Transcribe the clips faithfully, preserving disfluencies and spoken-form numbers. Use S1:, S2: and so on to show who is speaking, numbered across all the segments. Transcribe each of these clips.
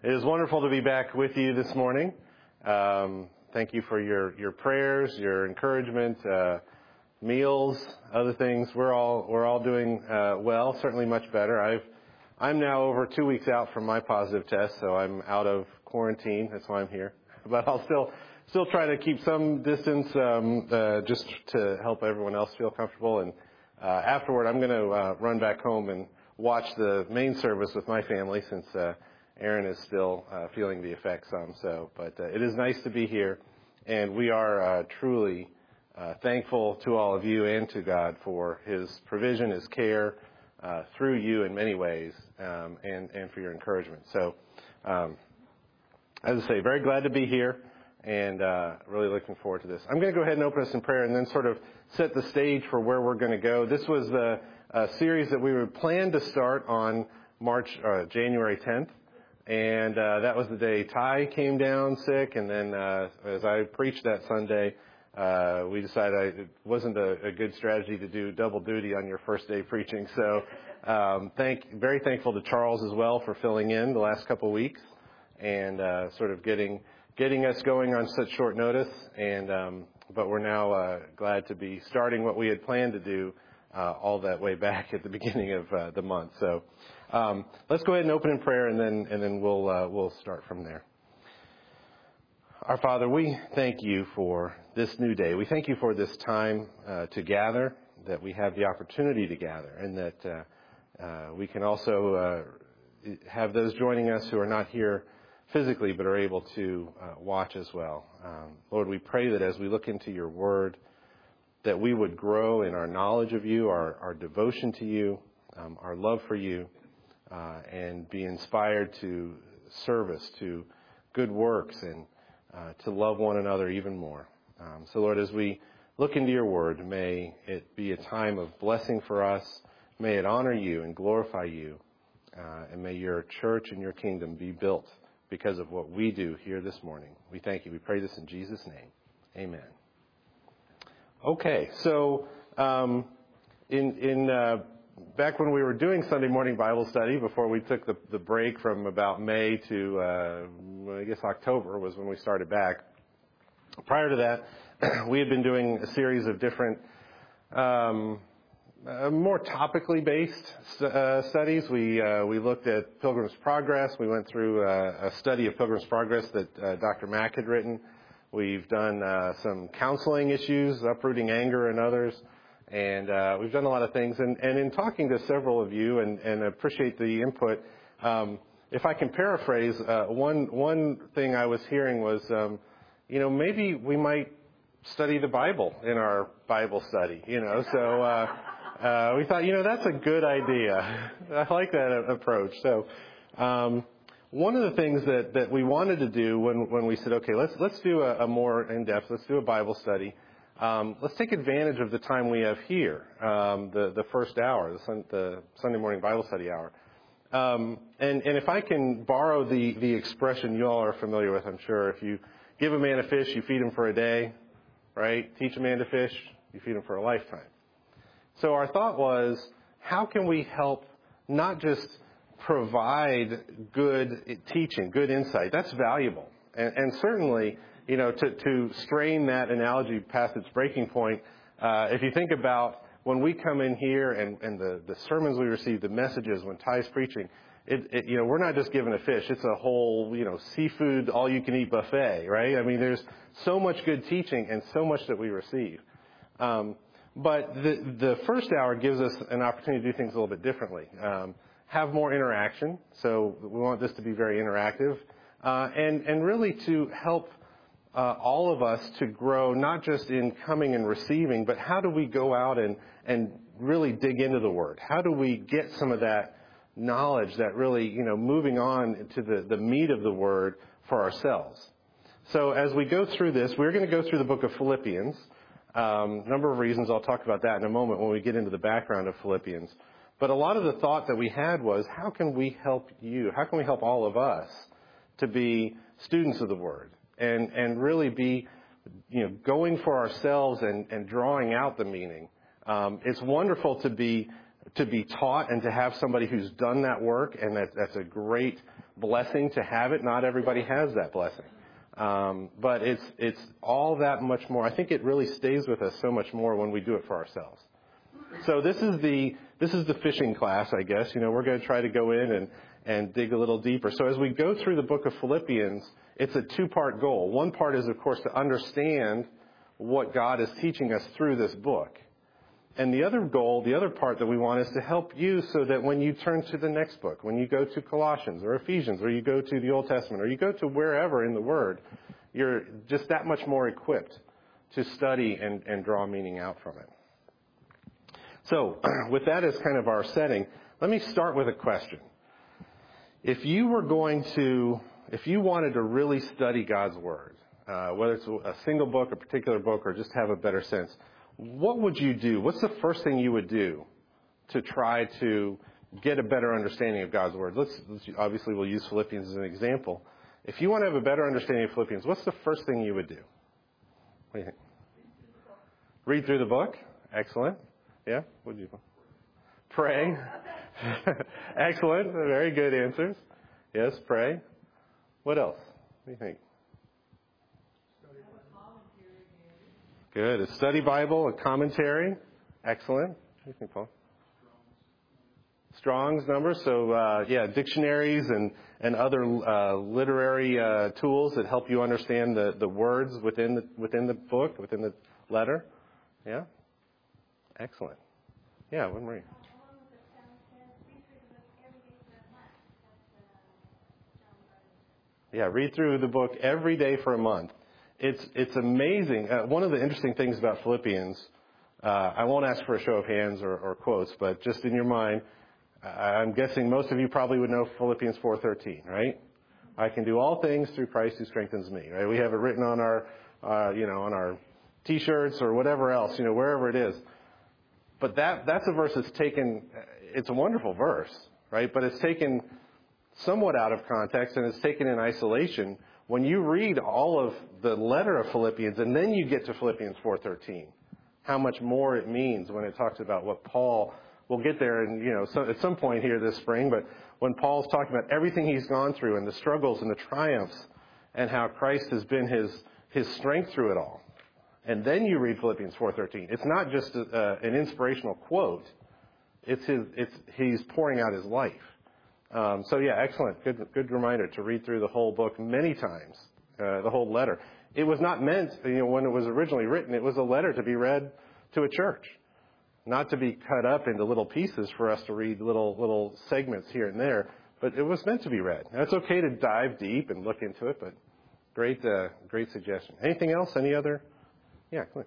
S1: It is wonderful to be back with you this morning. Um, thank you for your, your prayers, your encouragement, uh, meals, other things. We're all we're all doing uh, well, certainly much better. I've I'm now over two weeks out from my positive test, so I'm out of quarantine. That's why I'm here. But I'll still still try to keep some distance, um, uh, just to help everyone else feel comfortable. And uh, afterward, I'm going to uh, run back home and watch the main service with my family, since Uh, Aaron is still uh, feeling the effects some. So, but uh, it is nice to be here, and we are uh, truly uh, thankful to all of you and to God for His provision, His care uh, through you in many ways, um, and and for your encouragement. So, um, as I say, very glad to be here, and uh, really looking forward to this. I'm going to go ahead and open us in prayer, and then sort of set the stage for where we're going to go. This was the uh, series that we would plan to start on March, uh, January tenth. And uh, that was the day Ty came down sick, and then uh, as I preached that Sunday, uh, we decided I, it wasn't a, a good strategy to do double duty on your first day preaching. So um, thank, very thankful to Charles as well for filling in the last couple of weeks and uh, sort of getting getting us going on such short notice. And um, but we're now uh, glad to be starting what we had planned to do uh, all that way back at the beginning of uh, the month. So. Um, let's go ahead and open in prayer, and then and then we'll uh, we'll start from there. Our Father, we thank you for this new day. We thank you for this time uh, to gather, that we have the opportunity to gather, and that uh, uh, we can also uh, have those joining us who are not here physically but are able to uh, watch as well. Um, Lord, we pray that as we look into your word, that we would grow in our knowledge of you, our, our devotion to you, um, our love for you. Uh, and be inspired to service, to good works, and uh, to love one another even more. Um, so, Lord, as we look into your word, may it be a time of blessing for us. May it honor you and glorify you. Uh, and may your church and your kingdom be built because of what we do here this morning. We thank you. We pray this in Jesus' name. Amen. Okay, so um, in... in uh, Back when we were doing Sunday morning Bible study, before we took the, the break from about May to, uh, I guess October was when we started back. Prior to that, we had been doing a series of different, um, uh, more topically based uh, studies. We uh, we looked at Pilgrim's Progress. We went through uh, a study of Pilgrim's Progress that uh, Doctor Mack had written. We've done uh, some counseling issues, uprooting anger and others. And uh, we've done a lot of things. And, and in talking to several of you, and, and appreciate the input, um, if I can paraphrase, uh, one one thing I was hearing was, um, you know, maybe we might study the Bible in our Bible study, you know. So uh, uh, we thought, you know, that's a good idea. I like that approach. So um, one of the things that, that we wanted to do when, when we said, okay, let's let's do a, a more in-depth, let's do a Bible study. Um, let's take advantage of the time we have here, um, the, the first hour, the, sun, the Sunday morning Bible study hour. Um, and, and if I can borrow the, the expression you all are familiar with, I'm sure, if you give a man a fish, you feed him for a day, right? Teach a man to fish, you feed him for a lifetime. So our thought was, how can we help not just provide good teaching, good insight? That's valuable. And, and certainly, you know, to, to strain that analogy past its breaking point, uh, if you think about when we come in here and, and the, the sermons we receive, the messages, when Ty's preaching, it, it, you know, we're not just given a fish. It's a whole, you know, seafood, all-you-can-eat buffet, right? I mean, there's so much good teaching and so much that we receive. Um, but the, the first hour gives us an opportunity to do things a little bit differently. Um, have more interaction. So we want this to be very interactive. Uh, and, and really to help Uh, all of us to grow, not just in coming and receiving, but how do we go out and, and really dig into the Word? How do we get some of that knowledge that really, you know, moving on to the, the meat of the Word for ourselves? So as we go through this, we're going to go through the book of Philippians. Um, number of reasons. I'll talk about that in a moment when we get into the background of Philippians. But a lot of the thought that we had was, how can we help you? How can we help all of us to be students of the Word? And, and really be, you know, going for ourselves and, and drawing out the meaning. Um, it's wonderful to be to be taught and to have somebody who's done that work, and that, that's a great blessing to have it. Not everybody has that blessing. Um, but it's it's all that much more. I think it really stays with us so much more when we do it for ourselves. So this is the this is the fishing class, I guess. You know, we're going to try to go in and, and dig a little deeper. So as we go through the book of Philippians, it's a two-part goal. One part is, of course, to understand what God is teaching us through this book. And the other goal, the other part that we want is to help you so that when you turn to the next book, when you go to Colossians or Ephesians or you go to the Old Testament or you go to wherever in the Word, you're just that much more equipped to study and, and draw meaning out from it. So with that as kind of our setting, let me start with a question. If you were going to, if you wanted to really study God's Word, uh, whether it's a single book, a particular book, or just have a better sense, what would you do? What's the first thing you would do to try to get a better understanding of God's Word? Let's, let's obviously we'll use Philippians as an example. If you want to have a better understanding of Philippians, what's the first thing you would do? What do you think? Read through the book. Excellent. Yeah? What do you think? Pray. Excellent. Very good answers. Yes, pray. What else? What do you think? Good. A study Bible, a commentary. Excellent. What do you think, Paul? Strong's numbers. So, uh, yeah, dictionaries and, and other uh, literary uh, tools that help you understand the, the words within the within the book, within the letter. Yeah? Excellent. Yeah, what Marie? Yeah, read through the book every day for a month. It's it's amazing. Uh, one of the interesting things about Philippians, uh, I won't ask for a show of hands or, or quotes, but just in your mind, uh, I'm guessing most of you probably would know Philippians four thirteen, right? I can do all things through Christ who strengthens me, right? We have it written on our, uh, you know, on our T-shirts or whatever else, you know, wherever it is. But that that's a verse that's taken. It's a wonderful verse, right? But it's taken somewhat out of context and it's taken in isolation. When you read all of the letter of Philippians and then you get to Philippians four thirteen, how much more it means when it talks about what Paul, we'll get there and, you know, so at some point here this spring, but when Paul's talking about everything he's gone through and the struggles and the triumphs and how Christ has been his, his strength through it all. And then you read Philippians four thirteen. It's not just a, uh, an inspirational quote. It's his, it's, he's pouring out his life. Um, so yeah, excellent. Good, good reminder to read through the whole book many times, uh, the whole letter. It was not meant, you know, when it was originally written, it was a letter to be read to a church, not to be cut up into little pieces for us to read little, little segments here and there, but it was meant to be read. Now, it's okay to dive deep and look into it, but great, uh, great suggestion. Anything else? Any other? Yeah, come on.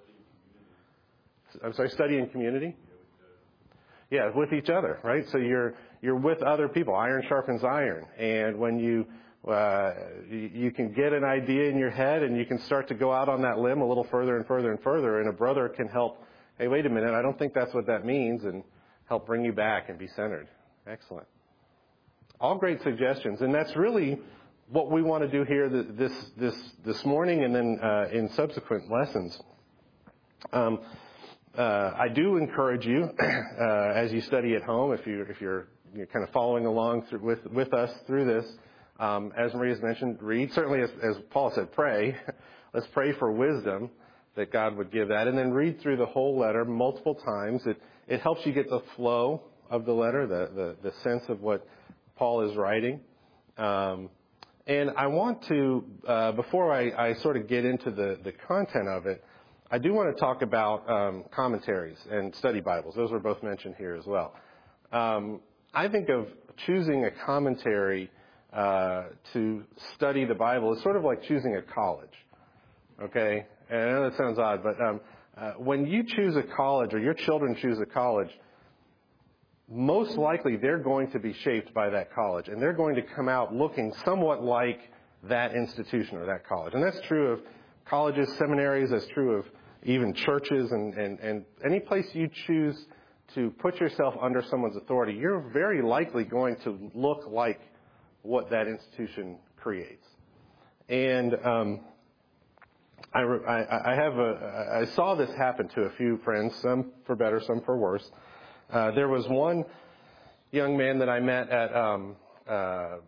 S1: I'm sorry, study in community? Yeah, with each other, right? So you're you're with other people. Iron sharpens iron, and when you uh, you, you can get an idea in your head, and you can start to go out on that limb a little further and further and further. And a brother can help. Hey, wait a minute, I don't think that's what that means, and help bring you back and be centered. Excellent. All great suggestions, and that's really what we want to do here this this this morning, and then uh, in subsequent lessons. Um, Uh, I do encourage you, uh, as you study at home, if you if you're, you're kind of following along through, with with us through this, um, as Maria has mentioned, read. Certainly, as, as Paul said, pray. Let's pray for wisdom that God would give that, and then read through the whole letter multiple times. It it helps you get the flow of the letter, the the, the sense of what Paul is writing. Um, and I want to, uh, before I, I sort of get into the the content of it, I do want to talk about um, commentaries and study Bibles. Those were both mentioned here as well. Um, I think of choosing a commentary uh, to study the Bible is sort of like choosing a college. Okay? And I know that sounds odd, but um, uh, when you choose a college or your children choose a college, most likely they're going to be shaped by that college. And they're going to come out looking somewhat like that institution or that college. And that's true of colleges, seminaries. That's true of even churches, and, and, and any place you choose to put yourself under someone's authority, you're very likely going to look like what that institution creates. And um, I, I, I have a, I saw this happen to a few friends, some for better, some for worse. Uh, there was one young man that I met at um, uh,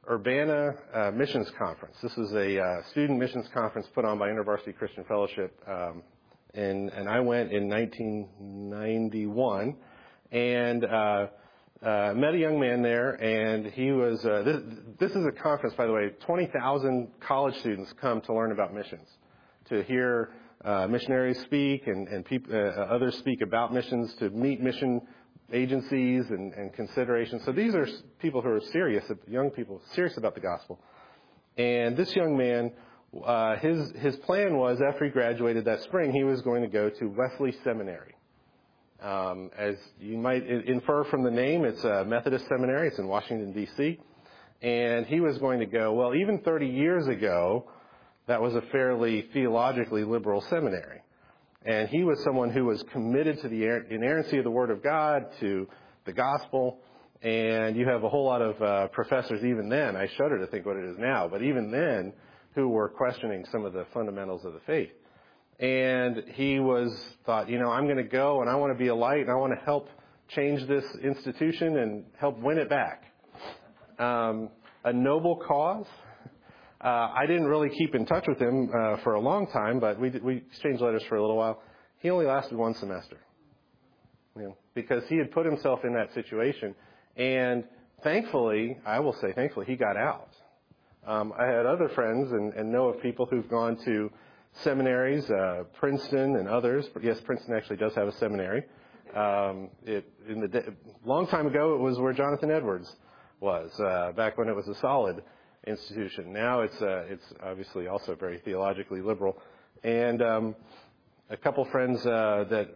S1: Urbana uh, Missions Conference. This is a uh, student missions conference put on by InterVarsity Christian Fellowship, um, and, and I went in nineteen ninety-one, and uh, uh, met a young man there, and he was, uh, this, this is a conference, by the way, twenty thousand college students come to learn about missions, to hear uh, missionaries speak and, and peop, uh, others speak about missions, to meet mission agencies and, and considerations. So these are people who are serious, young people, serious about the gospel. And this young man, uh, his his plan was after he graduated that spring, he was going to go to Wesley Seminary. Um, as you might infer from the name, it's a Methodist seminary. It's in Washington, D C And he was going to go, well, even thirty years ago, that was a fairly theologically liberal seminary. And he was someone who was committed to the inerrancy of the Word of God, to the gospel. And you have a whole lot of uh, professors even then, I shudder to think what it is now, but even then, who were questioning some of the fundamentals of the faith. And he was thought, you know, I'm going to go and I want to be a light and I want to help change this institution and help win it back. Um, a noble cause. Uh, I didn't really keep in touch with him uh, for a long time, but we we exchanged letters for a little while. He only lasted one semester, you know, because he had put himself in that situation. And thankfully, I will say thankfully, he got out. Um, I had other friends and, and know of people who've gone to seminaries, uh, Princeton and others. But yes, Princeton actually does have a seminary. Um, it in the de- long time ago, it was where Jonathan Edwards was uh, back when it was a solid institution. Now it's uh, it's obviously also very theologically liberal. And um, a couple friends uh, that,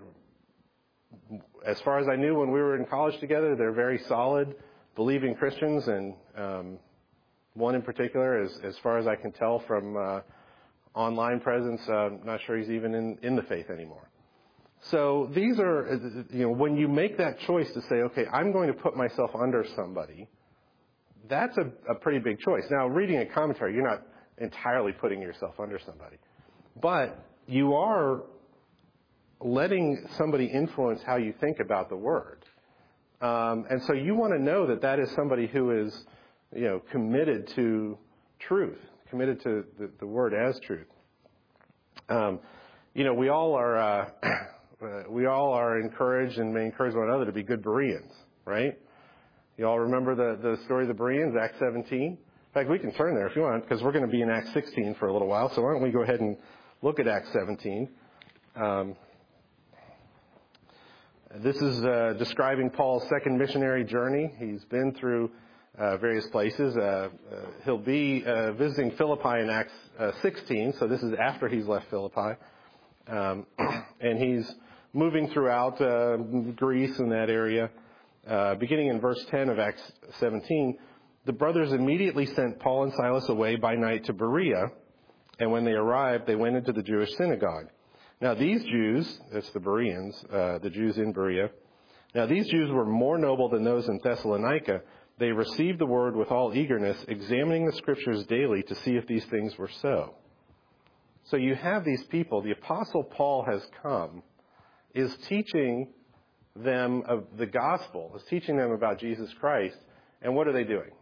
S1: as far as I knew when we were in college together, they're very solid, believing Christians. And um, one in particular, as as far as I can tell from uh, online presence, uh, I'm not sure he's even in, in the faith anymore. So these are, you know, when you make that choice to say, okay, I'm going to put myself under somebody, that's a, a pretty big choice. Now, reading a commentary, you're not entirely putting yourself under somebody. But you are letting somebody influence how you think about the Word. Um, and so you want to know that that is somebody who is, you know, committed to truth, committed to the, the Word as truth. Um, you know, we all are uh, we all are encouraged and may encourage one another to be good Bereans, right? You all remember the, the story of the Bereans, Acts seventeen? In fact, we can turn there if you want, because we're going to be in Acts sixteen for a little while. So why don't we go ahead and look at Acts seventeen. Um, this is uh, describing Paul's second missionary journey. He's been through uh, various places. Uh, uh, he'll be uh, visiting Philippi in Acts uh, sixteen, so this is after he's left Philippi. Um, and he's moving throughout uh, Greece and that area. Uh, beginning in verse ten of Acts seventeen, the brothers immediately sent Paul and Silas away by night to Berea, and when they arrived, they went into the Jewish synagogue. Now these Jews, that's the Bereans, uh, the Jews in Berea, now these Jews were more noble than those in Thessalonica. They received the word with all eagerness, examining the scriptures daily to see if these things were so. So you have these people, the Apostle Paul has come, is teaching them of the gospel, is teaching them about Jesus Christ, and what are they doing?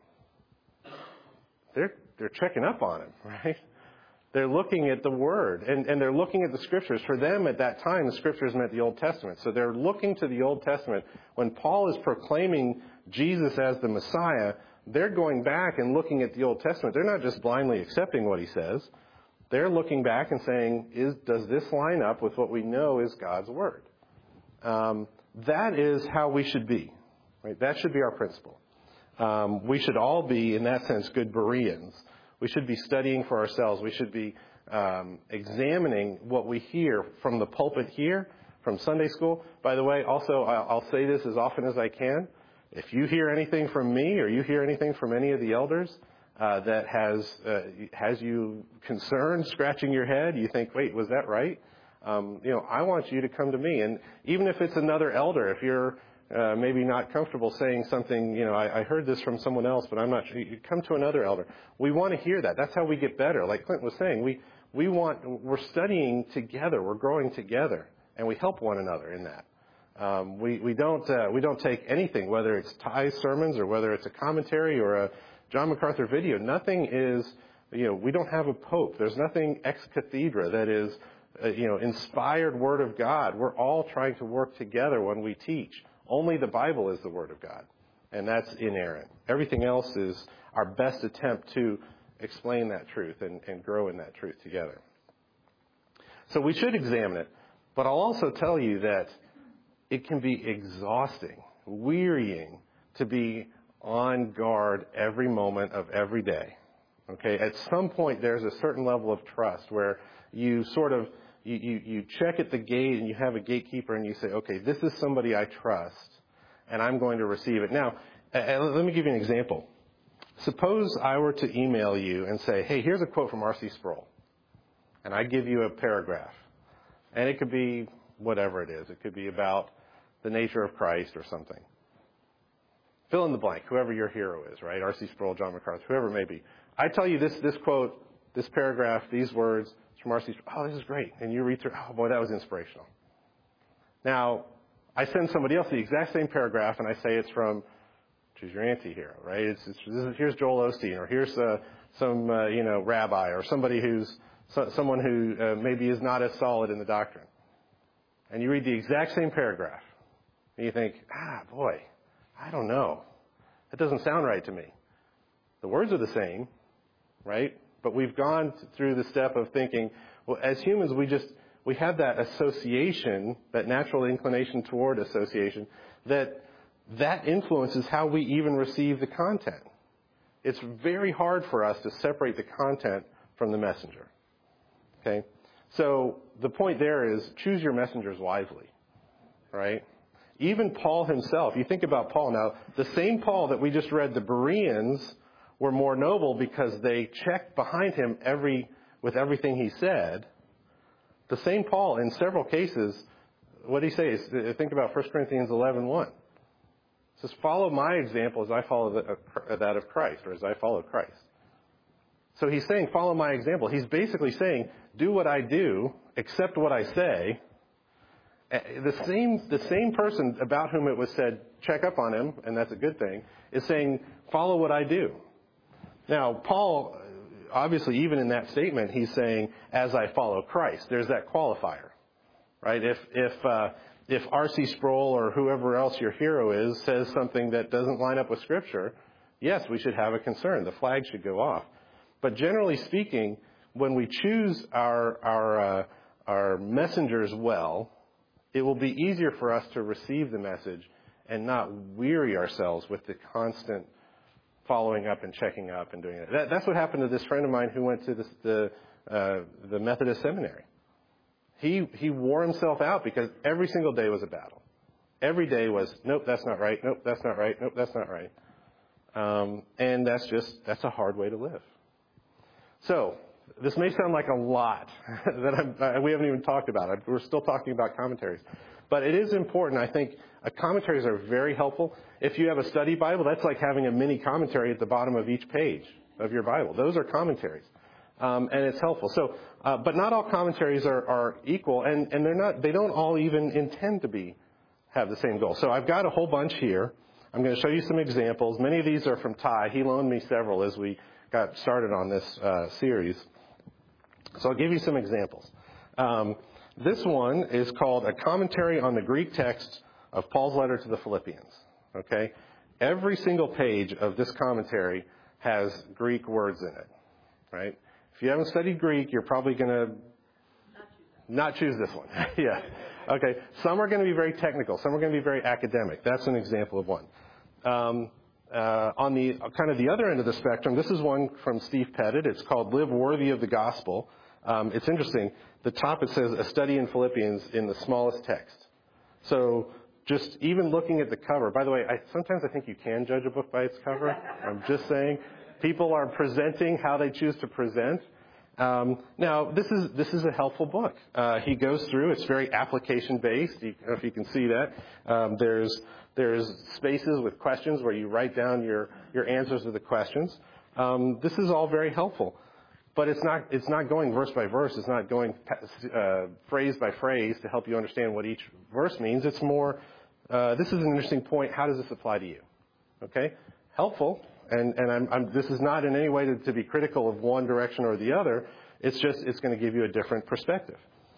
S1: They're they're checking up on him, right? They're looking at the Word, and, and they're looking at the Scriptures. For them at that time, the Scriptures meant the Old Testament. So they're looking to the Old Testament. When Paul is proclaiming Jesus as the Messiah, they're going back and looking at the Old Testament. They're not just blindly accepting what he says. They're looking back and saying, "Is does this line up with what we know is God's Word?" Um, that is how we should be. Right? That should be our principle. Um, we should all be, in that sense, good Bereans. We should be studying for ourselves. We should be um, examining what we hear from the pulpit here, from Sunday school. By the way, also, I'll say this as often as I can. If you hear anything from me or you hear anything from any of the elders uh, that has uh, has you concerned, scratching your head, you think, wait, was that right? Um, you know, I want you to come to me. And even if it's another elder, if you're Uh, maybe not comfortable saying something, you know, I, I heard this from someone else, but I'm not sure. You come to another elder. We want to hear that. That's how we get better. Like Clint was saying, we, we want, we're studying together. We're growing together, and we help one another in that. Um, we, we don't, uh, we don't take anything, whether it's Ty's sermons or whether it's a commentary or a, John MacArthur video, nothing is, you know, we don't have a pope. There's nothing ex cathedra that is, uh, you know, inspired Word of God. We're all trying to work together when we teach. Only the Bible is the Word of God, and that's inerrant. Everything else is our best attempt to explain that truth and, and grow in that truth together. So we should examine it, but I'll also tell you that it can be exhausting, wearying to be on guard every moment of every day. Okay, at some point there's a certain level of trust where you sort of, you, you, you check at the gate and you have a gatekeeper and you say, okay, this is somebody I trust and I'm going to receive it. Now, uh, let me give you an example. Suppose I were to email you and say, hey, here's a quote from R C Sproul. And I give you a paragraph. And it could be whatever it is. It could be about the nature of Christ or something. Fill in the blank, whoever your hero is, right? R C Sproul, John MacArthur, whoever it may be. I tell you this this quote, this paragraph, these words from R C Sproul. Oh, this is great. And you read through, oh, boy, that was inspirational. Now, I send somebody else the exact same paragraph, and I say it's from, choose your anti-hero, right? It's, it's, this is, here's Joel Osteen, or here's uh, some, uh, you know, rabbi, or somebody who's, so, someone who uh, maybe is not as solid in the doctrine. And you read the exact same paragraph, and you think, ah, boy, I don't know. That doesn't sound right to me. The words are the same, right? But we've gone through the step of thinking, well, as humans, we just, we have that association, that natural inclination toward association, that that influences how we even receive the content. It's very hard for us to separate the content from the messenger. Okay? So the point there is choose your messengers wisely, right? Even Paul himself, you think about Paul now, the same Paul that we just read, the Bereans were more noble because they checked behind him every with everything he said. The same Paul, in several cases, what did he say? Think about First Corinthians eleven one. It says, follow my example as I follow the, uh, that of Christ, or as I follow Christ. So he's saying, follow my example. He's basically saying, do what I do, accept what I say. The same, the same person about whom it was said, check up on him, and that's a good thing, is saying, follow what I do. Now, Paul, obviously, even in that statement, he's saying, as I follow Christ. There's that qualifier, right? If, if, uh, if R C Sproul or whoever else your hero is says something that doesn't line up with Scripture, yes, we should have a concern. The flag should go off. But generally speaking, when we choose our, our, uh, our messengers well, it will be easier for us to receive the message and not weary ourselves with the constant following up and checking up and doing it. That, that's what happened to this friend of mine who went to this, the uh, the Methodist seminary. He he wore himself out because every single day was a battle. Every day was, nope, that's not right. Nope, that's not right. Nope, that's not right. Um, and that's just, that's a hard way to live. So, this may sound like a lot that I'm, we haven't even talked about. We're still talking about commentaries. But it is important. I think uh, commentaries are very helpful. If you have a study Bible, that's like having a mini commentary at the bottom of each page of your Bible. Those are commentaries. Um, and it's helpful. So, uh, but not all commentaries are, are equal, and, and they're not, they don't all even intend to be, have the same goal. So I've got a whole bunch here. I'm going to show you some examples. Many of these are from Ty. He loaned me several as we got started on this uh, series. So I'll give you some examples. Um, this one is called A Commentary on the Greek Text of Paul's Letter to the Philippians. Okay? Every single page of this commentary has Greek words in it. Right? If you haven't studied Greek, you're probably going to not choose this one. Yeah. Okay. Some are going to be very technical. Some are going to be very academic. That's an example of one. Um, uh, on the kind of the other end of the spectrum, this is one from Steve Pettit. It's called Live Worthy of the Gospel. Um, it's interesting. The top, it says, A Study in Philippians in the smallest text. So just even looking at the cover. By the way, I, sometimes I think you can judge a book by its cover. I'm just saying. People are presenting how they choose to present. Um, now, this is this is a helpful book. Uh, he goes through. It's very application based. You, I don't know if you can see that. Um, there's there's spaces with questions where you write down your your answers to the questions. Um, this is all very helpful, but it's not it's not going verse by verse. It's not going uh, phrase by phrase to help you understand what each verse means. It's more. Uh, this is an interesting point. How does this apply to you? Okay, helpful. And, and I'm, I'm, this is not in any way to, to be critical of one direction or the other. It's just, it's going to give you a different perspective.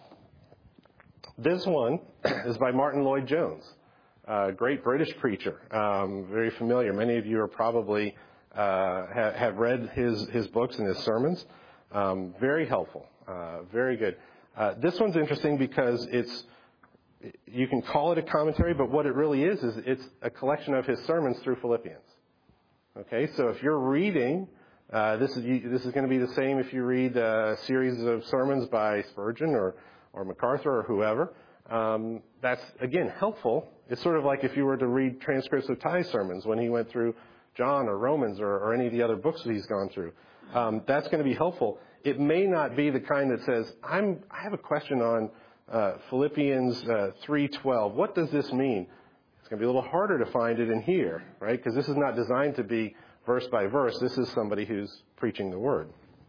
S1: This one is by Martin Lloyd-Jones, a great British preacher, um, very familiar. Many of you are probably uh, ha- have read his, his books and his sermons. Um, very helpful, uh, very good. Uh, this one's interesting because it's, you can call it a commentary, but what it really is, is it's a collection of his sermons through Philippians. Okay, so if you're reading, uh, this is this is going to be the same if you read a series of sermons by Spurgeon or, or MacArthur or whoever. Um, that's, again, helpful. It's sort of like if you were to read transcripts of Ty's sermons when he went through John or Romans or, or any of the other books that he's gone through. Um, that's going to be helpful. It may not be the kind that says, I'm, I have a question on Uh, Philippians uh, three twelve. What does this mean? It's going to be a little harder to find it in here, right? Because this is not designed to be verse by verse. This is somebody who's preaching the word.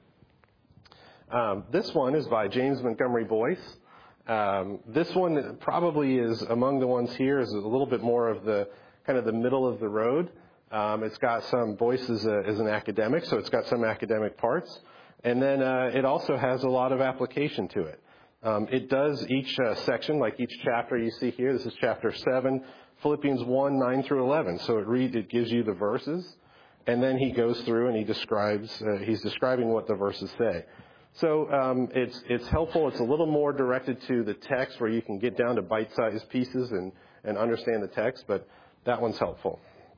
S1: Um, this one is by James Montgomery Boyce. Um, this one probably is among the ones here is a little bit more of the kind of the middle of the road. Um, it's got some Boyce is, a, is an academic, so it's got some academic parts, and then uh, it also has a lot of application to it. Um, it does each uh, section, like each chapter you see here. This is chapter seven, Philippians one, nine through eleven. So it read, it gives you the verses, and then he goes through and he describes, uh, he's describing what the verses say. So um, it's it's helpful. It's a little more directed to the text where you can get down to bite-sized pieces and, and understand the text, but that one's helpful.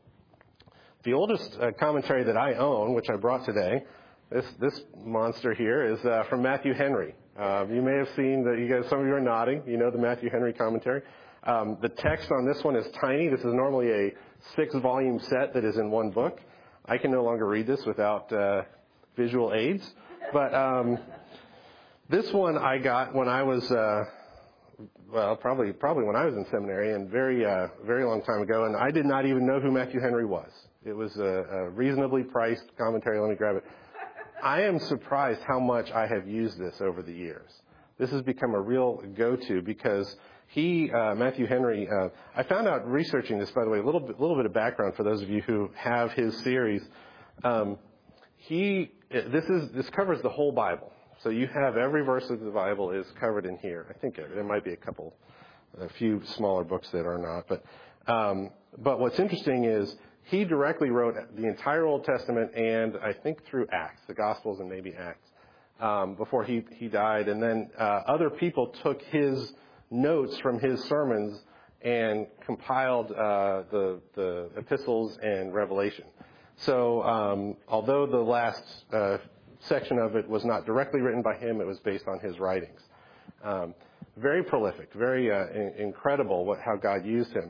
S1: The oldest uh, commentary that I own, which I brought today, this this monster here, is uh, from Matthew Henry. Uh, you may have seen that you guys, some of you are nodding. You know the Matthew Henry commentary. Um, the text on this one is tiny. This is normally a six-volume set that is in one book. I can no longer read this without uh, visual aids. But um, this one I got when I was, uh, well, probably probably when I was in seminary, and very uh, very long time ago. And I did not even know who Matthew Henry was. It was a, a reasonably priced commentary. Let me grab it. I am surprised how much I have used this over the years. This has become a real go-to because he, uh, Matthew Henry, uh, I found out researching this, by the way, a little bit, little bit of background for those of you who have his series. Um, he, this is, this covers the whole Bible. So you have every verse of the Bible is covered in here. I think there might be a couple, a few smaller books that are not. But, um, but what's interesting is, he directly wrote the entire Old Testament and I think through Acts, the Gospels and maybe Acts, um, before he, he died. And then uh, other people took his notes from his sermons and compiled uh, the, the epistles and Revelation. So um, although the last uh, section of it was not directly written by him, it was based on his writings. Um, very prolific, very uh, in- incredible what, how God used him.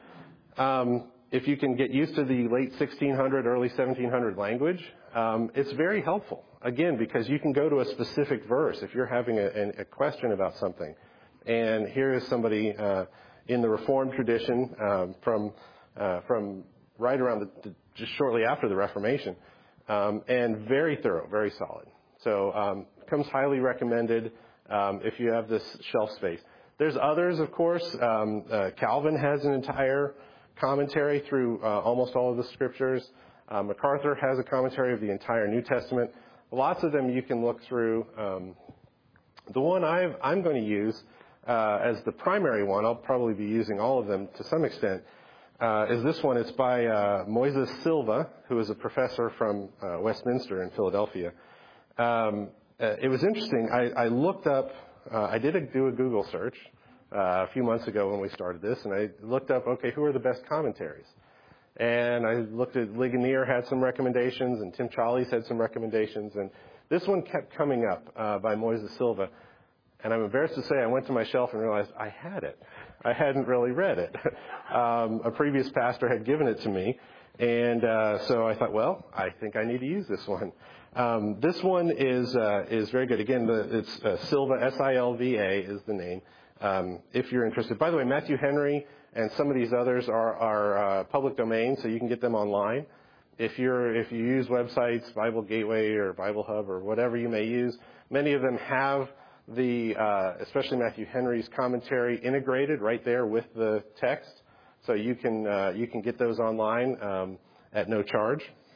S1: Um, If you can get used to the late sixteen hundred, early seventeen hundred language, um, it's very helpful. Again, because you can go to a specific verse if you're having a, a question about something. And here is somebody uh, in the Reformed tradition um, from uh, from right around the, the, just shortly after the Reformation, um, and very thorough, very solid. So um, comes highly recommended um, if you have this shelf space. There's others, of course. Um, uh, Calvin has an entire commentary through uh, almost all of the scriptures. Uh, MacArthur has a commentary of the entire New Testament. Lots of them you can look through. Um, the one I've, I'm going to use uh, as the primary one, I'll probably be using all of them to some extent, uh, is this one. It's by uh, Moises Silva, who is a professor from uh, Westminster in Philadelphia. Um, uh, it was interesting. I, I looked up, uh, I did a, do a Google search, Uh, a few months ago when we started this, and I looked up, okay, who are the best commentaries? And I looked at Ligonier had some recommendations, and Tim Challies had some recommendations, and this one kept coming up uh, by Moises Silva. And I'm embarrassed to say I went to my shelf and realized I had it. I hadn't really read it. um, a previous pastor had given it to me, and uh, so I thought, well, I think I need to use this one. Um, this one is uh, is very good. Again, the, it's uh, Silva, S I L V A is the name. Um, if you're interested. By the way, Matthew Henry and some of these others are, are uh, public domain, so you can get them online. If you're if you use websites, Bible Gateway or Bible Hub or whatever you may use, many of them have the, uh, especially Matthew Henry's commentary integrated right there with the text, so you can uh, you can get those online um, at no charge.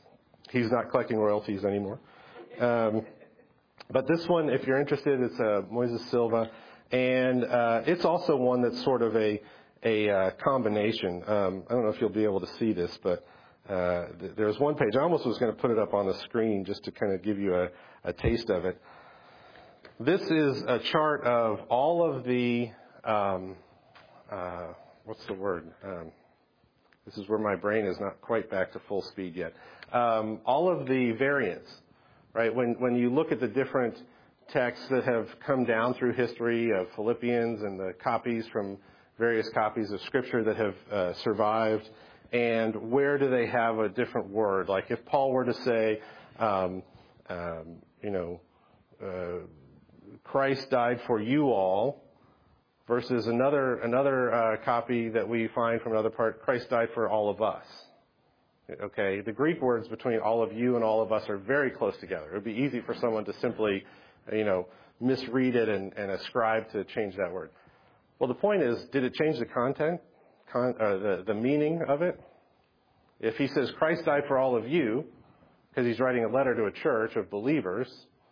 S1: he's not collecting royalties anymore. Um, but this one, if you're interested, it's uh, Moises Silva, and uh, it's also one that's sort of a a uh, combination. Um, I don't know if you'll be able to see this, but uh, th- there's one page. I almost was going to put it up on the screen just to kind of give you a, a taste of it. This is a chart of all of the, um, uh, what's the word? Um, this is where my brain is not quite back to full speed yet. Um, all of the variants, right? When when you look at the different texts that have come down through history of Philippians and the copies from various copies of Scripture that have uh, survived, and where do they have a different word? Like if Paul were to say, um, um, you know, uh, Christ died for you all, versus another another uh, copy that we find from another part, Christ died for all of us. Okay, the Greek words between all of you and all of us are very close together. It would be easy for someone to simply, you know, misread it and, and ascribe to change that word. Well, the point is, did it change the content, con, uh, the, the meaning of it? If he says Christ died for all of you, because he's writing a letter to a church of believers,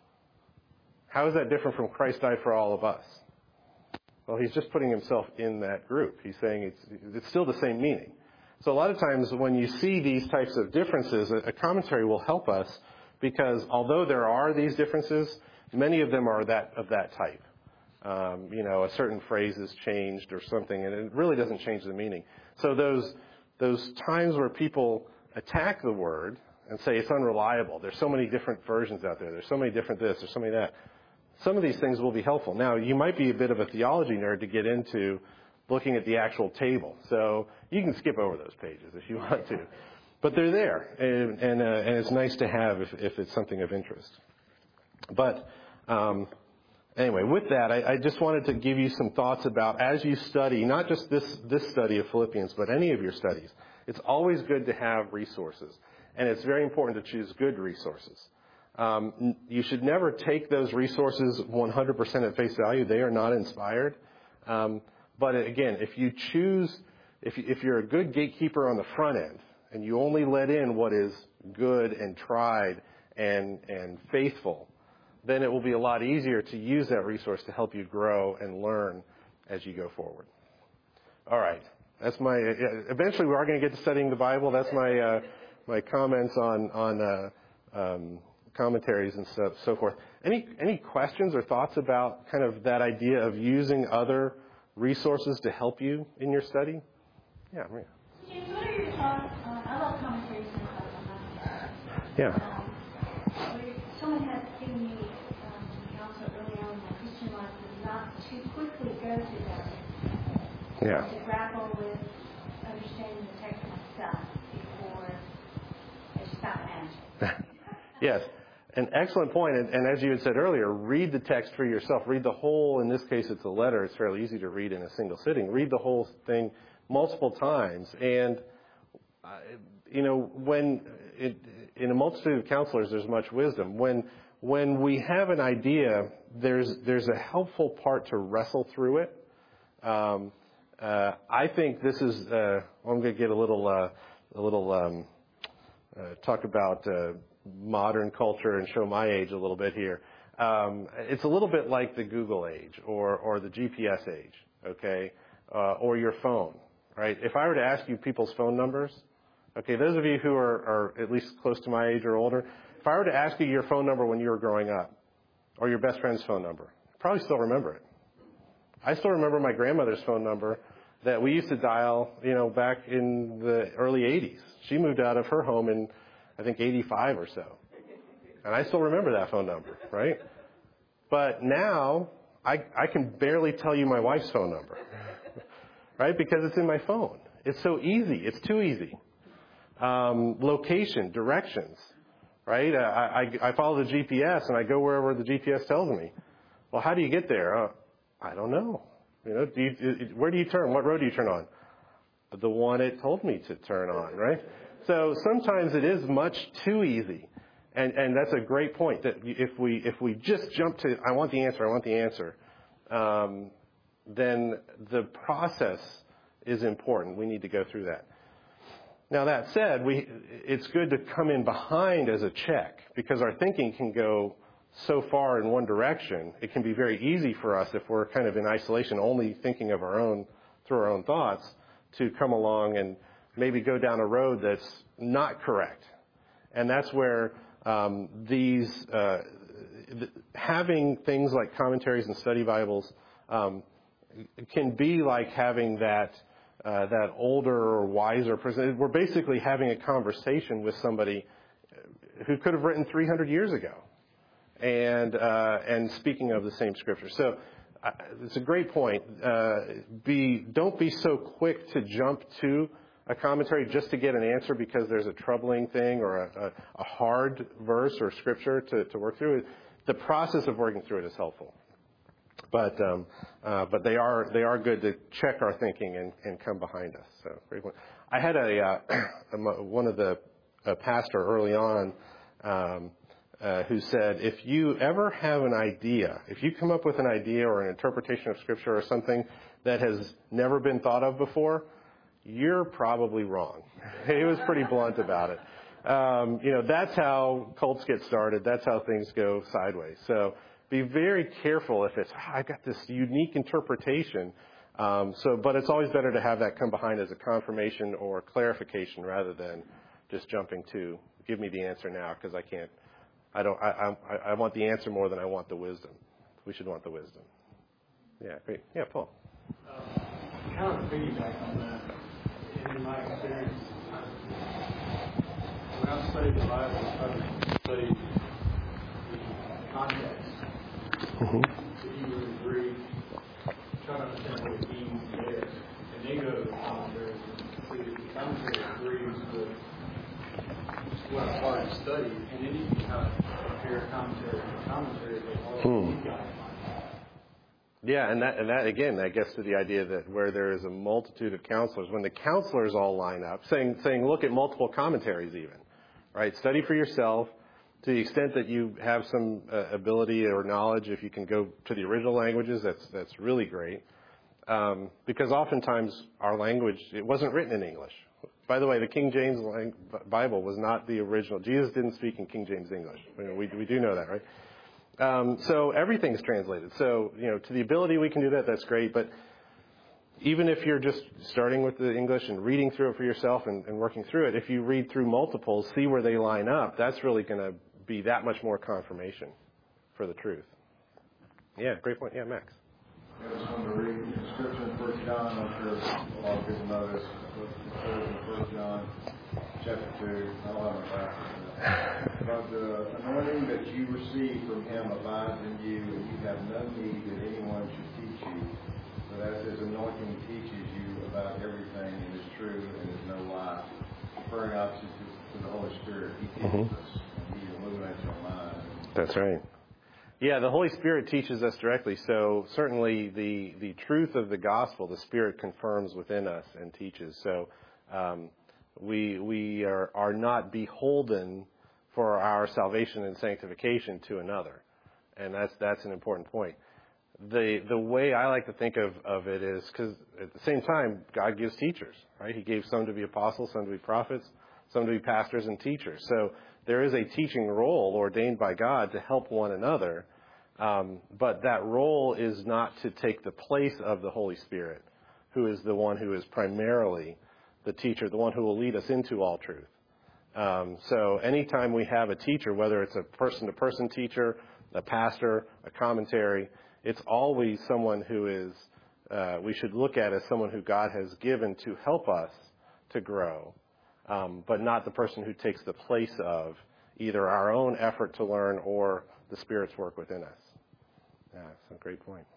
S1: how is that different from Christ died for all of us? Well, he's just putting himself in that group. He's saying it's, it's still the same meaning. So a lot of times when you see these types of differences, a, a commentary will help us because although there are these differences, many of them are that of that type. Um, you know, a certain phrase is changed or something, and it really doesn't change the meaning. So those those times where people attack the word and say it's unreliable, there's so many different versions out there, there's so many different this, there's so many that, some of these things will be helpful. Now, you might be a bit of a theology nerd to get into looking at the actual table. So you can skip over those pages if you want to. But they're there, and, and, uh, and it's nice to have if, if it's something of interest. But um, anyway, with that, I, I just wanted to give you some thoughts about as you study, not just this, this study of Philippians, but any of your studies. It's always good to have resources, and it's very important to choose good resources. Um, you should never take those resources one hundred percent at face value. They are not inspired. Um, but again, if you choose, if, you, if you're a good gatekeeper on the front end and you only let in what is good and tried and, and faithful, then it will be a lot easier to use that resource to help you grow and learn as you go forward. All right. That's my, eventually we are going to get to studying the Bible. That's my, uh, my comments on, on, uh, um, commentaries and so, so forth. Any any questions or thoughts about kind of that idea of using other resources to help you in your study? Yeah, Maria.
S2: James, what are your thoughts on, I love commentaries and stuff.
S1: Yeah.
S2: Um, someone had given me um, counsel early on in my Christian life to not too quickly go to them.
S1: Yeah.
S2: To grapple with understanding the text myself before I stop answering.
S1: Yes. An excellent point. And, and as you had said earlier, read the text for yourself. Read the whole, in this case it's a letter. It's fairly easy to read in a single sitting. Read the whole thing multiple times. And, uh, you know, when it, in a multitude of counselors there's much wisdom. When when we have an idea, there's there's a helpful part to wrestle through it. Um, uh, I think this is, uh, well, I'm going to get a little, uh, a little um, uh, talk about uh, modern culture and show my age a little bit here. Um, it's a little bit like the Google age or, or the G P S age, okay, uh, or your phone, right? If I were to ask you people's phone numbers, okay, those of you who are, are at least close to my age or older, if I were to ask you your phone number when you were growing up or your best friend's phone number, you probably still remember it. I still remember my grandmother's phone number that we used to dial, you know, back in the early eighties. She moved out of her home in, I think, eighty-five or so. And I still remember that phone number, right? But now, I, I can barely tell you my wife's phone number, right? Because it's in my phone. It's so easy. It's too easy. Um, location, directions, right? I, I, I follow the G P S and I go wherever the G P S tells me. Well, how do you get there? Uh, I don't know. You know, do you, where do you turn? What road do you turn on? The one it told me to turn on, right? So sometimes it is much too easy. And, and that's a great point, that if we if we just jump to, I want the answer, I want the answer, um, then the process is important. We need to go through that. Now, that said, we, it's good to come in behind as a check, because our thinking can go so far in one direction. It can be very easy for us, if we're kind of in isolation, only thinking of our own, through our own thoughts, to come along and maybe go down a road that's not correct. And that's where um, these, uh, th- having things like commentaries and study Bibles um, can be like having that uh, that older or wiser person. We're basically having a conversation with somebody who could have written three hundred years ago, and uh, and speaking of the same scripture. So uh, it's a great point. Uh, be don't be so quick to jump to a commentary just to get an answer because there's a troubling thing or a, a, a hard verse or scripture to, to work through. The process of working through it is helpful. But um, uh, but they are they are good to check our thinking and, and come behind us. So great point. I had a uh, one of the a pastor early on um, uh, who said, if you ever have an idea, if you come up with an idea or an interpretation of scripture or something that has never been thought of before, you're probably wrong. He was pretty blunt about it. Um, you know, that's how cults get started. That's how things go sideways. So be very careful if it's, oh, I got this unique interpretation. Um, so, but it's always better to have that come behind as a confirmation or clarification rather than just jumping to, give me the answer now because I can't, I don't, I, I, I want the answer more than I want the wisdom. We should want the wisdom. Yeah, great. Yeah, Paul.
S3: Uh, kind of piggyback on that. In my experience, when I studied the Bible, I studied the context.
S1: Mm-hmm.
S3: The Hebrew and Greek, trying to understand what it means there. And then go to the commentary. See, the commentary agrees with what I've already studied, and then you can kind of compare commentary to commentary with all
S1: Hmm.
S3: you guys.
S1: Yeah, and that, and that again, that gets to the idea that where there is a multitude of counselors, when the counselors all line up, saying, saying, look at multiple commentaries even, right? Study for yourself. To the extent that you have some uh, ability or knowledge, if you can go to the original languages, that's that's really great. Um, because oftentimes our language, it wasn't written in English. By the way, the King James Bible was not the original. Jesus didn't speak in King James English. We, we do know that, right? Um, so everything's translated. So, you know, to the ability we can do that, that's great. But even if you're just starting with the English and reading through it for yourself and, and working through it, if you read through multiples, see where they line up, that's really going to be that much more confirmation for the truth. Yeah, great point. Yeah, Max.
S4: I just wanted to read the scripture in First John. I'm sure a lot of people know this. But it says in First John chapter two, I don't have my glasses. But the anointing that you receive from him abides in you, and you have no need that anyone should teach you. But as his anointing teaches you about everything and is true and is no lie, referring obviously to, to the Holy Spirit, he teaches
S1: Mm-hmm.
S4: us and he illuminates our mind.
S1: That's right. Yeah, the Holy Spirit teaches us directly. So certainly the, the truth of the gospel, the Spirit confirms within us and teaches. So um, we we are, are not beholden for our salvation and sanctification to another. And that's that's an important point. The the way I like to think of, of it is because at the same time, God gives teachers, right? He gave some to be apostles, some to be prophets, some to be pastors and teachers. So there is a teaching role ordained by God to help one another, um, but that role is not to take the place of the Holy Spirit, who is the one who is primarily the teacher, the one who will lead us into all truth. Um, so anytime we have a teacher, whether it's a person-to-person teacher, a pastor, a commentary, it's always someone who is, uh, we should look at as someone who God has given to help us to grow. Um, but not the person who takes the place of either our own effort to learn or the Spirit's work within us. Yeah, that's a great point.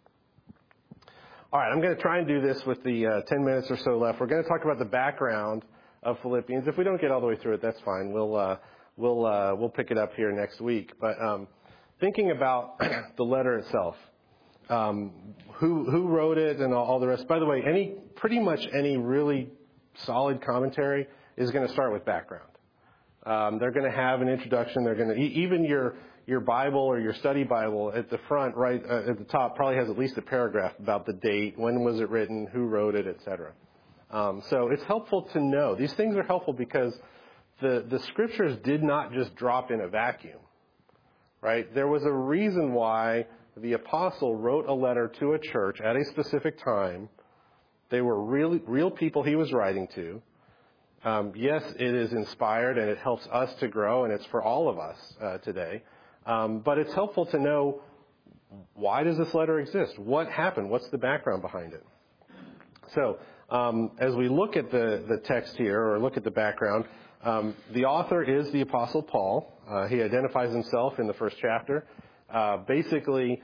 S1: All right, I'm going to try and do this with the uh, ten minutes or so left. We're going to talk about the background of Philippians. If we don't get all the way through it, that's fine. We'll uh, we'll uh, we'll pick it up here next week. But um, thinking about the letter itself, um, who who wrote it, and all, all the rest. By the way, any pretty much any really solid commentary is going to start with background. Um, they're going to have an introduction. They're going to even your your Bible or your study Bible at the front, right uh, at the top, probably has at least a paragraph about the date, when was it written, who wrote it, et cetera. Um, so it's helpful to know. These things are helpful because the, the scriptures did not just drop in a vacuum, right? There was a reason why the apostle wrote a letter to a church at a specific time. They were really real people he was writing to. Um, yes, it is inspired and it helps us to grow, and it's for all of us uh, today. Um, but it's helpful to know, why does this letter exist? What happened? What's the background behind it? So um, as we look at the, the text here, or look at the background, um, the author is the Apostle Paul. Uh, he identifies himself in the first chapter. Uh, basically,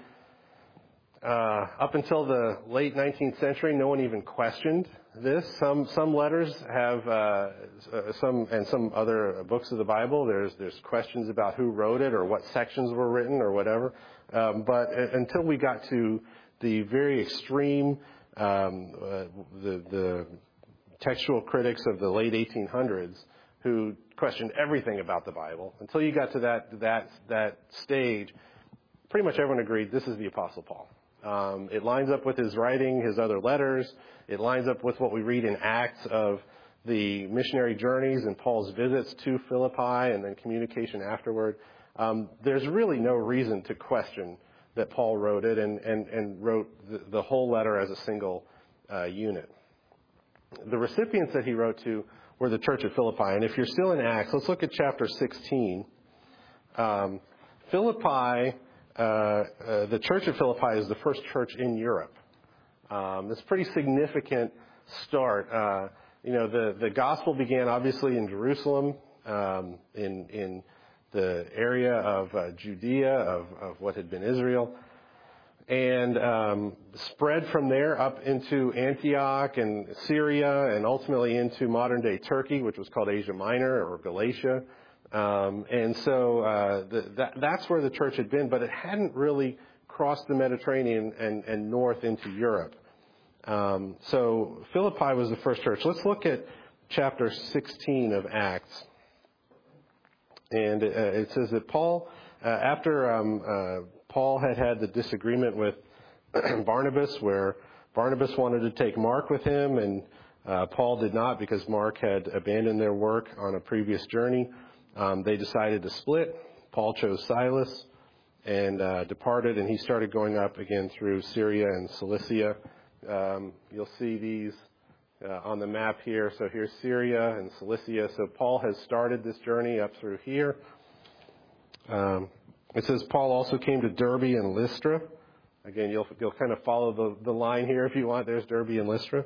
S1: uh, up until the late nineteenth century, no one even questioned this. Some some letters have uh, some, and some other books of the Bible, there's there's questions about who wrote it or what sections were written or whatever. Um, but until we got to the very extreme, um, uh, the the textual critics of the late eighteen hundreds who questioned everything about the Bible, until you got to that that that stage, pretty much everyone agreed this is the Apostle Paul. Um, it lines up with his writing, his other letters. It lines up with what we read in Acts of the missionary journeys and Paul's visits to Philippi and then communication afterward. Um, there's really no reason to question that Paul wrote it and, and, and wrote the, the whole letter as a single uh, unit. The recipients that he wrote to were the church at Philippi. And if you're still in Acts, let's look at chapter sixteen. Um, Philippi... Uh, uh, the church of Philippi is the first church in Europe. Um, it's a pretty significant start. Uh, you know, the, the gospel began obviously in Jerusalem, um, in in the area of uh, Judea, of, of what had been Israel, and um, spread from there up into Antioch and Syria, and ultimately into modern-day Turkey, which was called Asia Minor or Galatia. Um, and so uh, the, that, that's where the church had been, but it hadn't really crossed the Mediterranean and, and north into Europe. Um, so Philippi was the first church. Let's look at chapter sixteen of Acts. And uh, it says that Paul, uh, after um, uh, Paul had had the disagreement with Barnabas, where Barnabas wanted to take Mark with him, and uh, Paul did not because Mark had abandoned their work on a previous journey. Um, they decided to split. Paul chose Silas and uh, departed, and he started going up again through Syria and Cilicia. Um, you'll see these uh, on the map here. So here's Syria and Cilicia. So Paul has started this journey up through here. Um, it says Paul also came to Derbe and Lystra. Again, you'll you'll kind of follow the, the line here if you want. There's Derbe and Lystra.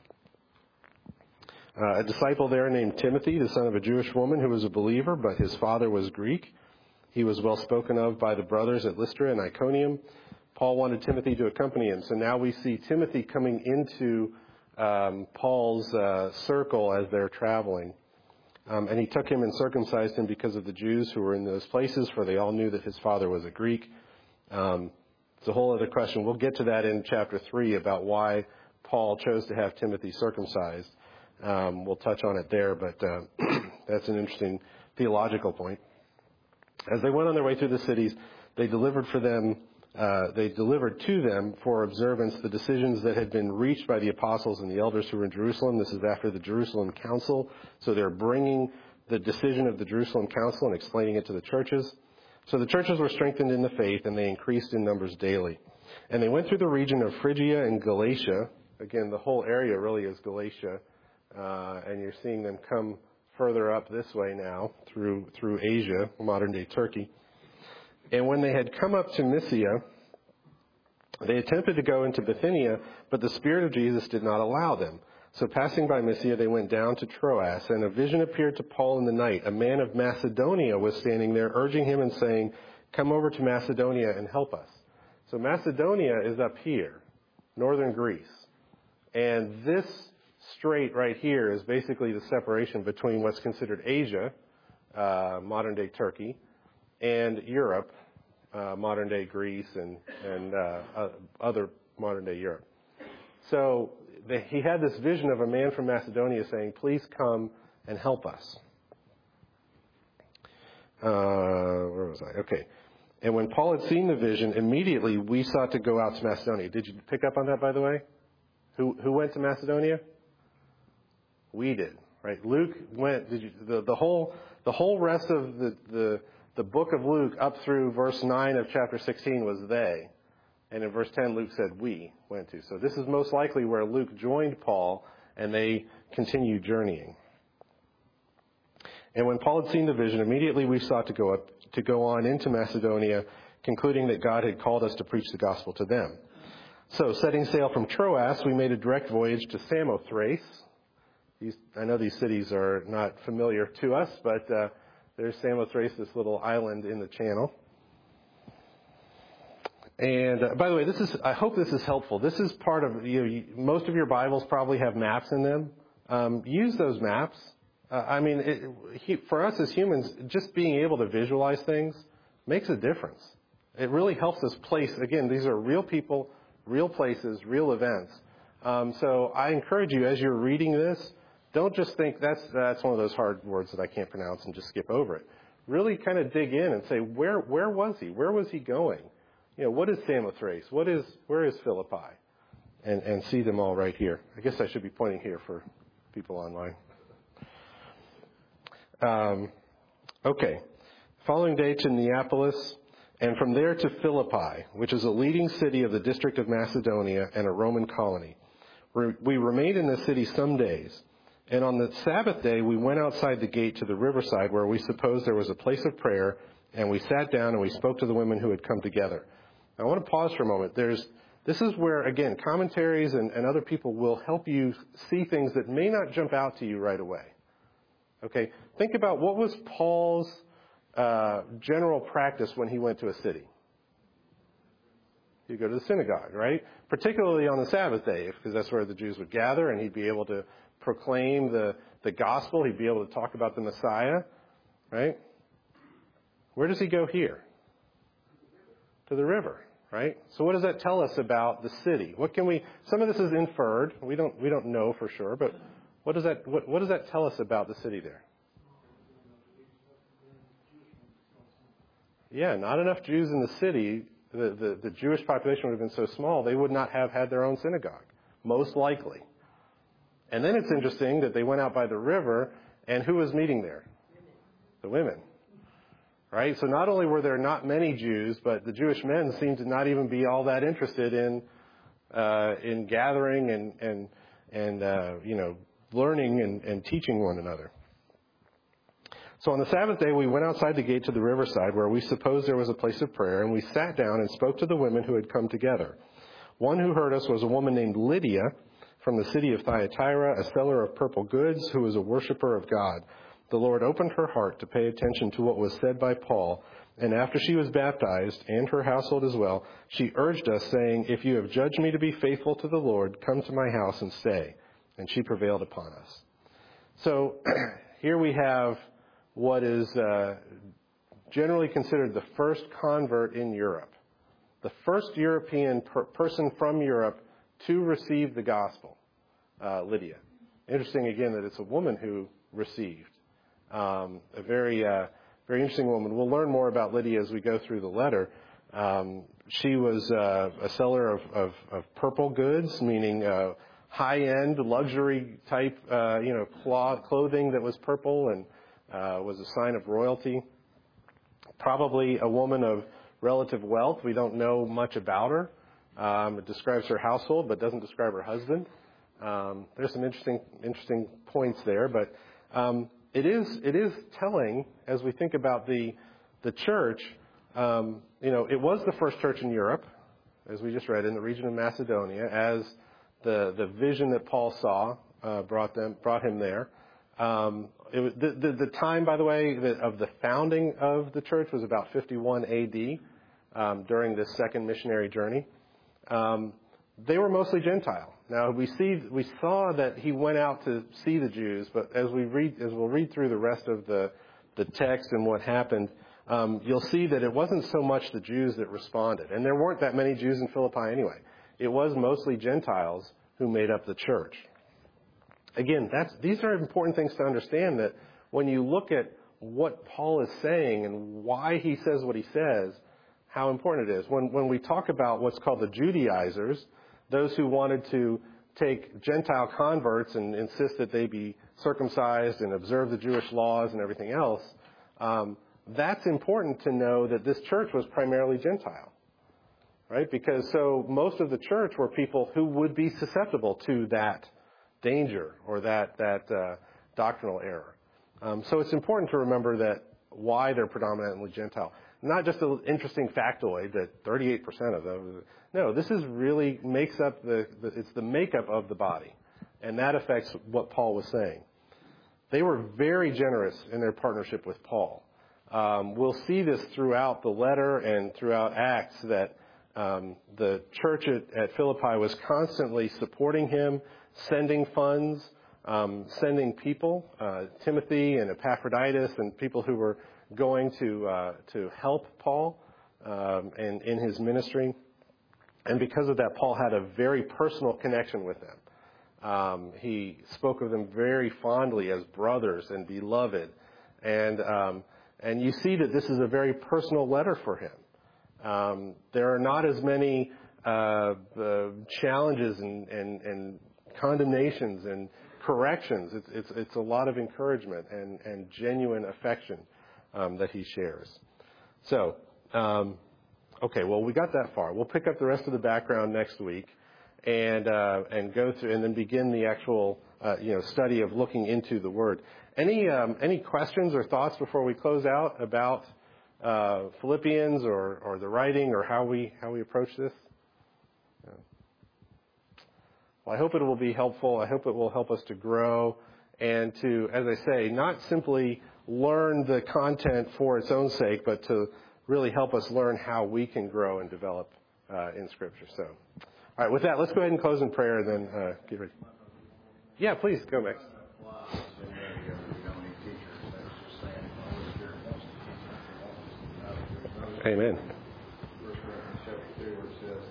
S1: Uh, a disciple there named Timothy, the son of a Jewish woman who was a believer, but his father was Greek. He was well spoken of by the brothers at Lystra and Iconium. Paul wanted Timothy to accompany him. So now we see Timothy coming into um, Paul's uh, circle as they're traveling. Um, and he took him and circumcised him because of the Jews who were in those places, for they all knew that his father was a Greek. Um, it's a whole other question. We'll get to that in chapter three about why Paul chose to have Timothy circumcised. Um, we'll touch on it there, but uh, that's an interesting theological point. As they went on their way through the cities, they delivered for them, uh, they delivered to them for observance the decisions that had been reached by the apostles and the elders who were in Jerusalem. This is after the Jerusalem Council, so they're bringing the decision of the Jerusalem Council and explaining it to the churches. So the churches were strengthened in the faith, and they increased in numbers daily. And they went through the region of Phrygia and Galatia. Again, the whole area really is Galatia. Uh, and you're seeing them come further up this way now through through Asia, modern-day Turkey. And when they had come up to Mysia, they attempted to go into Bithynia, but the Spirit of Jesus did not allow them. So passing by Mysia, they went down to Troas, and a vision appeared to Paul in the night. A man of Macedonia was standing there, urging him and saying, "Come over to Macedonia and help us." So Macedonia is up here, northern Greece. And this strait right here is basically the separation between what's considered Asia, uh, modern-day Turkey, and Europe, uh, modern-day Greece, and, and uh, uh, other modern-day Europe. So the, he had this vision of a man from Macedonia saying, "Please come and help us." Uh, where was I? Okay. And when Paul had seen the vision, immediately we sought to go out to Macedonia. Did you pick up on that, by the way? Who, who went to Macedonia? We did, right? Luke went, did you, the, the whole, the whole rest of the, the, the book of Luke up through verse nine of chapter sixteen was they. And in verse ten, Luke said we went to. So this is most likely where Luke joined Paul and they continued journeying. And when Paul had seen the vision, immediately we sought to go up, to go on into Macedonia, concluding that God had called us to preach the gospel to them. So, setting sail from Troas, we made a direct voyage to Samothrace. These, I know these cities are not familiar to us, but uh, there's Samothrace, this little island in the channel. And uh, by the way, this is, I hope this is helpful. This is part of, you know, you, most of your Bibles probably have maps in them. Um, use those maps. Uh, I mean, it, he, for us as humans, just being able to visualize things makes a difference. It really helps us place, again, these are real people, real places, real events. Um, so I encourage you, as you're reading this, don't just think that's that's one of those hard words that I can't pronounce and just skip over it. Really kind of dig in and say, where where was he? Where was he going? You know, what is Samothrace? What is where is Philippi? And and see them all right here. I guess I should be pointing here for people online. Um, okay. Following day to Neapolis, and from there to Philippi, which is a leading city of the district of Macedonia and a Roman colony. We remained in the city some days, and on the Sabbath day we went outside the gate to the riverside where we supposed there was a place of prayer, and we sat down and we spoke to the women who had come together. I want to pause for a moment. There's, this is where, again, commentaries and, and other people will help you see things that may not jump out to you right away. Okay, think about what was Paul's uh, general practice when he went to a city. He'd go to the synagogue, right? Particularly on the Sabbath day, because that's where the Jews would gather, and he'd be able to proclaim the, the gospel. He'd be able to talk about the Messiah, right? Where does he go here? To the river, right? So what does that tell us about the city? What can we? Some of this is inferred. We don't we don't know for sure, but what does that what, what does that tell us about the city there? Yeah, not enough Jews in the city. The, the, the Jewish population would have been so small, they would not have had their own synagogue, most likely. And then it's interesting that they went out by the river, and who was meeting there? The women. Right? So not only were there not many Jews, but the Jewish men seemed to not even be all that interested in uh, in gathering and, and, and uh, you know, learning and, and teaching one another. So on the Sabbath day, we went outside the gate to the riverside where we supposed there was a place of prayer, and we sat down and spoke to the women who had come together. One who heard us was a woman named Lydia from the city of Thyatira, a seller of purple goods, who was a worshiper of God. The Lord opened her heart to pay attention to what was said by Paul, and after she was baptized, and her household as well, she urged us, saying, "If you have judged me to be faithful to the Lord, come to my house and stay." And she prevailed upon us. So here we have what is uh, generally considered the first convert in Europe, the first European per- person from Europe to receive the gospel, uh, Lydia. Interesting, again, that it's a woman who received. Um, a very, uh, very interesting woman. We'll learn more about Lydia as we go through the letter. Um, she was uh, a seller of, of, of purple goods, meaning uh, high-end, luxury-type, uh, you know, cloth, clothing that was purple and uh, was a sign of royalty. Probably a woman of relative wealth. We don't know much about her. Um, it describes her household, but doesn't describe her husband. Um, there's some interesting, interesting points there, but um, it is it is telling as we think about the the church. Um, you know, it was the first church in Europe, as we just read, in the region of Macedonia, as the the vision that Paul saw uh, brought them brought him there. Um, it was, the, the the time, by the way, of the founding of the church was about fifty-one A D um, during this second missionary journey. Um, they were mostly Gentile. Now we see we saw that he went out to see the Jews, but as we read as we'll read through the rest of the the text and what happened, um, you'll see that it wasn't so much the Jews that responded, and there weren't that many Jews in Philippi anyway. It was mostly Gentiles who made up the church. Again, that's these are important things to understand, that when you look at what Paul is saying and why he says what he says, how important it is. When when we talk about what's called the Judaizers, those who wanted to take Gentile converts and insist that they be circumcised and observe the Jewish laws and everything else, um, that's important to know that this church was primarily Gentile, right? Because so most of the church were people who would be susceptible to that danger or that, that uh, doctrinal error. Um, so it's important to remember that why they're predominantly Gentile. Not just an interesting factoid that thirty-eight percent of them. No, this is really makes up the, the, it's the makeup of the body. And that affects what Paul was saying. They were very generous in their partnership with Paul. Um, we'll see this throughout the letter and throughout Acts that um, the church at, at Philippi was constantly supporting him, sending funds, um, sending people, uh, Timothy and Epaphroditus and people who were going to uh, to help Paul um, in, in his ministry. And because of that, Paul had a very personal connection with them. Um, he spoke of them very fondly as brothers and beloved. And um, and you see that this is a very personal letter for him. Um, there are not as many uh, uh, challenges and, and, and condemnations and corrections. It's, it's, it's a lot of encouragement and, and genuine affection um, that he shares. So, um, okay, well, we got that far. We'll pick up the rest of the background next week and uh, and go through and then begin the actual uh, you know study of looking into the Word. Any um, any questions or thoughts before we close out about uh, Philippians or, or the writing or how we how we approach this? Yeah. Well, I hope it will be helpful. I hope it will help us to grow and to, as I say, not simply learn the content for its own sake, but to really help us learn how we can grow and develop uh, in Scripture. So, all right, with that, let's go ahead and close in prayer and then uh, get ready. Yeah, please, go, Max. Amen.
S4: First Corinthians chapter two, where it says,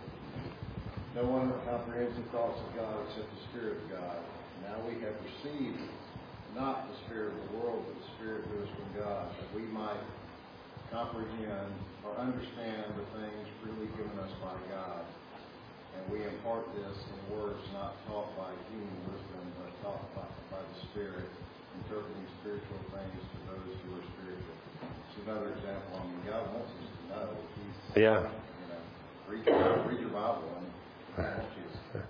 S4: "No one comprehends the thoughts of God except the Spirit of God. Now we have received not the spirit of the world, but the Spirit who is from God, that we might comprehend or understand the things freely given us by God. And we impart this in words not taught by human wisdom, but taught by, by the Spirit, interpreting spiritual things to those who are spiritual." It's another example. I mean, God wants us to know. He's,
S1: yeah.
S4: You know, read your, read your Bible and He wants you.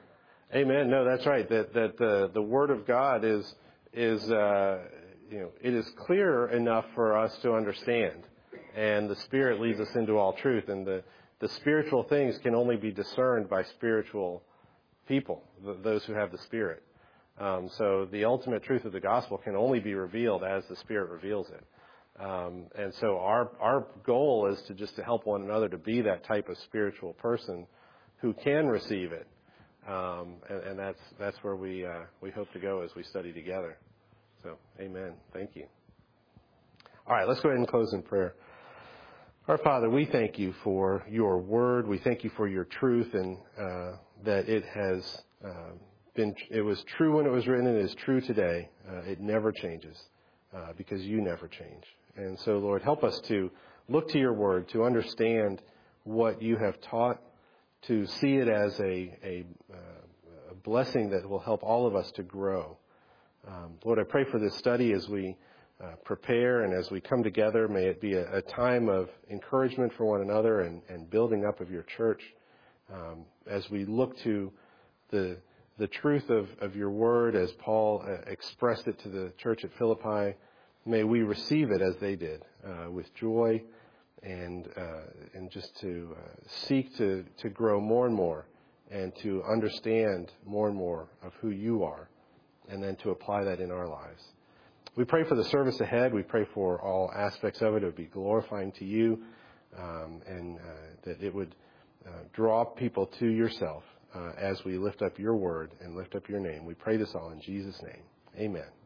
S1: Amen. No, that's right. That that the the Word of God is is uh, you know it is clear enough for us to understand, and the Spirit leads us into all truth. And the the spiritual things can only be discerned by spiritual people, those who have the Spirit. Um, so the ultimate truth of the gospel can only be revealed as the Spirit reveals it. Um, and so our our goal is to just to help one another to be that type of spiritual person who can receive it. Um, and, and that's that's where we uh, we hope to go as we study together. So, amen. Thank you. All right, let's go ahead and close in prayer. Our Father, we thank you for your word. We thank you for your truth and uh, that it has uh, been. It was true when it was written, and it is true today. Uh, it never changes uh, because you never change. And so, Lord, help us to look to your word, to understand what you have taught, to see it as a, a, a blessing that will help all of us to grow. Um, Lord, I pray for this study as we uh, prepare and as we come together. May it be a, a time of encouragement for one another and, and building up of your church. Um, as we look to the the truth of, of your word as Paul uh, expressed it to the church at Philippi, may we receive it as they did, uh, with joy and uh, and just to uh, seek to, to grow more and more and to understand more and more of who you are, and then to apply that in our lives. We pray for the service ahead. We pray for all aspects of it. It would be glorifying to you, um, and uh, that it would uh, draw people to yourself uh, as we lift up your word and lift up your name. We pray this all in Jesus' name. Amen.